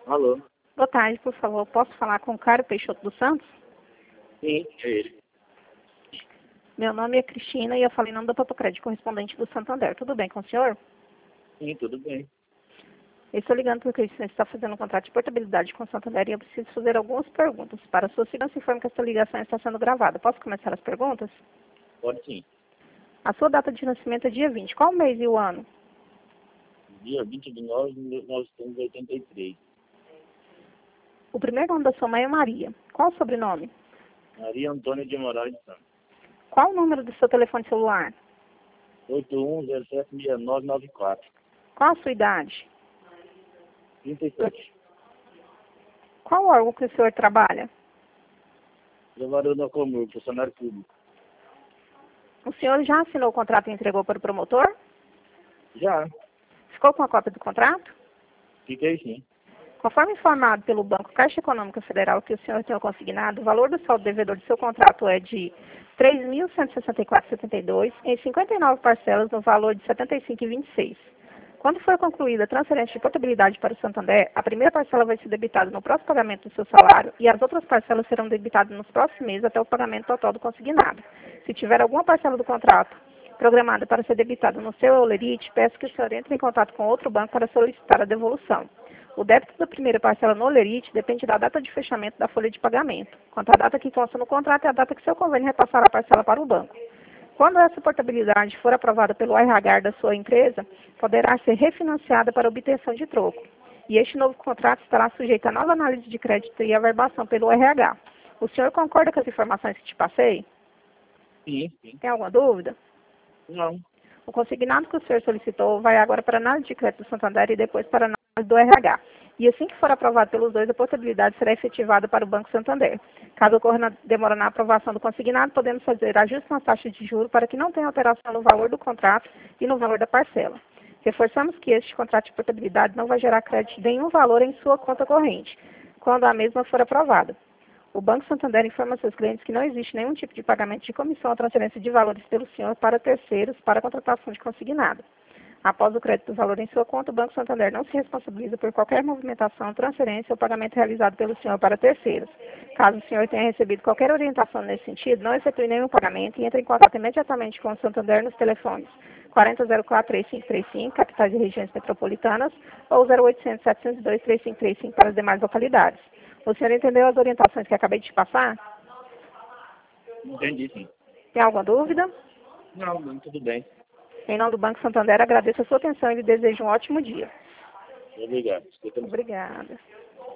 Alô? Boa tarde, por favor. Posso falar com o Cário Peixoto dos Santos? Sim, é ele. Meu nome é Cristina e eu falei em nome da Totocred, correspondente do Santander. Tudo bem com o senhor? Sim, tudo bem. Eu estou ligando porque o senhor está fazendo um contrato de portabilidade com o Santander e eu preciso fazer algumas perguntas. Para sua segurança, informe que essa ligação está sendo gravada. Posso começar as perguntas? Pode sim. A sua data de nascimento é dia 20. Qual o mês e o ano? Dia 20 de nove de 1983. O primeiro nome da sua mãe é Maria. Qual o sobrenome? Maria Antônia de Moraes Santos. Qual o número do seu telefone celular? 81076994. Qual a sua idade? 37. Qual órgão que o senhor trabalha? Trabalhou na Comur, funcionário público. O senhor já assinou o contrato e entregou para o promotor? Já. Ficou com a cópia do contrato? Fiquei sim. Conforme informado pelo Banco Caixa Econômica Federal que o senhor tem consignado, o valor do saldo devedor do seu contrato é de R$ 3.164,72 em 59 parcelas no valor de R$ 75,26. Quando for concluída a transferência de portabilidade para o Santander, a primeira parcela vai ser debitada no próximo pagamento do seu salário e as outras parcelas serão debitadas nos próximos meses até o pagamento total do consignado. Se tiver alguma parcela do contrato programada para ser debitada no seu Eulerite, peço que o senhor entre em contato com outro banco para solicitar a devolução. O débito da primeira parcela no Eulerite depende da data de fechamento da folha de pagamento. Quanto à data que consta no contrato, é a data que seu convênio repassará a parcela para o banco. Quando essa portabilidade for aprovada pelo RH da sua empresa, poderá ser refinanciada para obtenção de troco. E este novo contrato estará sujeito a nova análise de crédito e averbação pelo RH. O senhor concorda com as informações que te passei? Sim, sim. Tem alguma dúvida? Não. O consignado que o senhor solicitou vai agora para a análise de crédito do Santander e depois para a análise do RH. E assim que for aprovado pelos dois, a portabilidade será efetivada para o Banco Santander. Caso ocorra demora na aprovação do consignado, podemos fazer ajustes nas taxas de juros para que não tenha alteração no valor do contrato e no valor da parcela. Reforçamos que este contrato de portabilidade não vai gerar crédito de nenhum valor em sua conta corrente, quando a mesma for aprovada. O Banco Santander informa seus clientes que não existe nenhum tipo de pagamento de comissão ou transferência de valores pelo senhor para terceiros para a contratação de consignado. Após o crédito do valor em sua conta, o Banco Santander não se responsabiliza por qualquer movimentação, transferência ou pagamento realizado pelo senhor para terceiros. Caso o senhor tenha recebido qualquer orientação nesse sentido, não efetue nenhum pagamento e entre em contato imediatamente com o Santander nos telefones 4004-3535, capitais e regiões metropolitanas, ou 0800-702-3535 para as demais localidades. O senhor entendeu as orientações que acabei de te passar? Entendi sim. Tem alguma dúvida? Não, tudo bem. Em nome do Banco Santander, agradeço a sua atenção e lhe desejo um ótimo dia. Obrigado. Escuta. Obrigada.